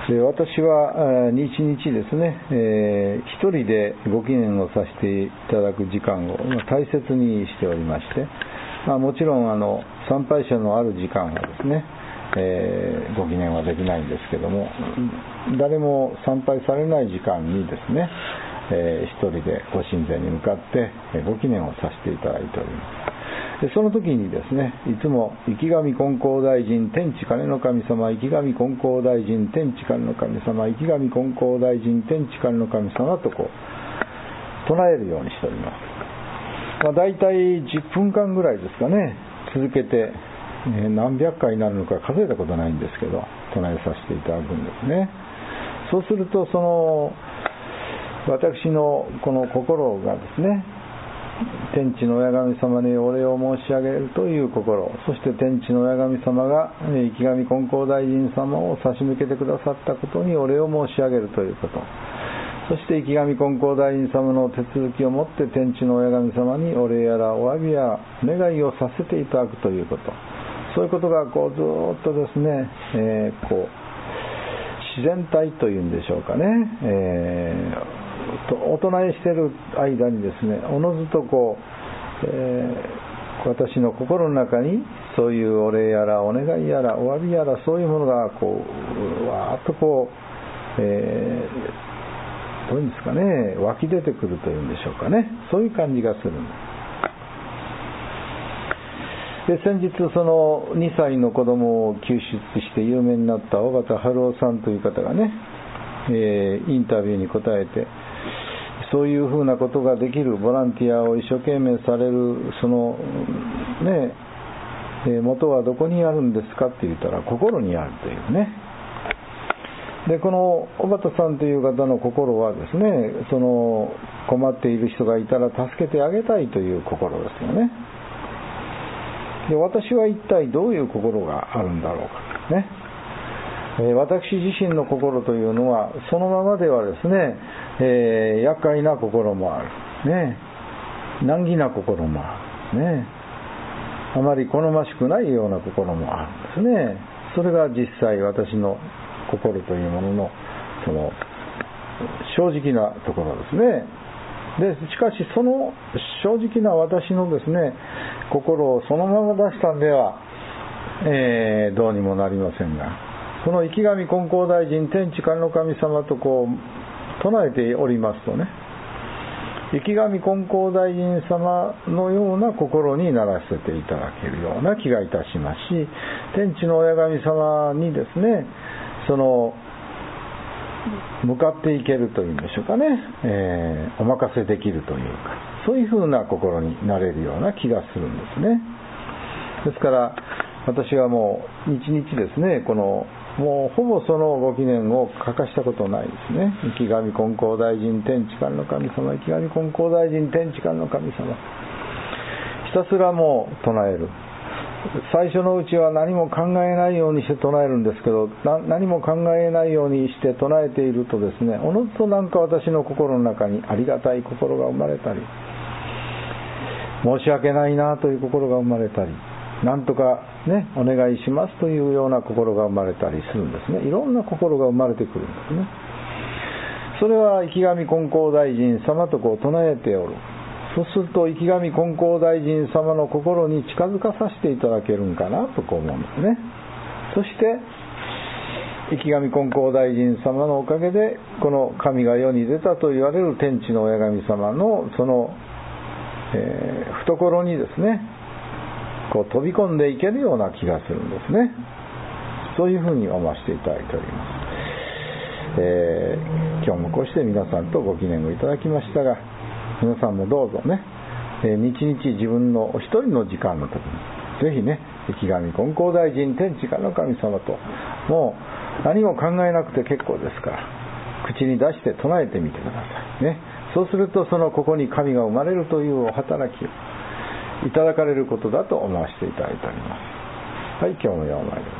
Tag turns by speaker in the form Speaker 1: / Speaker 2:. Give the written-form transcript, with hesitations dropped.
Speaker 1: で、私は日々ですね、一人でご記念をさせていただく時間を大切にしておりまして、もちろん参拝者のある時間はですね、ご記念はできないんですけども、誰も参拝されない時間にですね、一人でご神前に向かってご記念をさせていただいております。で、その時にですね、いつも池上金光大臣天地金の神様、池上金光大臣天地金の神様、池上金光大臣天地金の神様とこう唱えるようにしております。だいたい10分間ぐらいですかね、続けて、何百回になるのか数えたことないんですけど、唱えさせていただくんですね。そうすると、私のこの心がですね、天地の親神様にお礼を申し上げるという心、そして天地の親神様が池上金光大臣様を差し向けてくださったことにお礼を申し上げるということ、そして池上金光大臣様の手続きをもって天地の親神様にお礼やらお詫びや願いをさせていただくということ、そういうことがこうずっとですね、自然体というんでしょうかね、お唱えしている間にですね、おのずと私の心の中にそういうお礼やらお願いやらお詫びやら、そういうものがわーっとどういうんですかね、湧き出てくるというんでしょうかね、そういう感じがするんです。で、先日2歳の子供を救出して有名になった小畑春夫さんという方がね、インタビューに答えて、そういうふうなことができるボランティアを一生懸命される元はどこにあるんですかって言ったら、心にあるというね。で、この小畑さんという方の心はですね、困っている人がいたら助けてあげたいという心ですよね。で、私は一体どういう心があるんだろうかね。私自身の心というのはそのままではですね、厄介な心もある、ね、難儀な心もある、ね、あまり好ましくないような心もあるんですね。それが実際私の心というものの正直なところですね。で、しかしその正直な私のですね、心をそのまま出したんでは、どうにもなりませんが、この池上金光大臣天地金の神様と唱えておりますとね、池上金光大臣様のような心にならせていただけるような気がいたしますし、天地の親神様にですね、向かっていけるというんでしょうかね、お任せできるというか、そういうふうな心になれるような気がするんですね。ですから私はもう日々ですね、もうほぼそのご記念を欠かしたことないですね。池上金光大臣天地金の神様、池上金光大臣天地金の神様、ひたすらもう唱える。最初のうちは何も考えないようにして唱えるんですけど、何も考えないようにして唱えているとですね、おのずとなんか私の心の中にありがたい心が生まれたり、申し訳ないなという心が生まれたり、なんとかね、お願いしますというような心が生まれたりするんですね。いろんな心が生まれてくるんですね。それは池上金光大臣様と唱えておる。そうすると池上金光大臣様の心に近づかさせていただけるんかなと思うんですね。そして池上金光大臣様のおかげで、この神が世に出たと言われる天地の親神様の懐にですね、飛び込んでいけるような気がするんですね。そういうふうに思わせていただいております。今日もこうして皆さんとご記念をいただきましたが、皆さんもどうぞね、日々自分のお一人の時間の時にぜひね、池上金光大臣天地金の神様と、もう何も考えなくて結構ですから、口に出して唱えてみてくださいね。そうするとここに神が生まれるというお働きをいただかれることだと思わせていただいております。はい、今日もようまいります。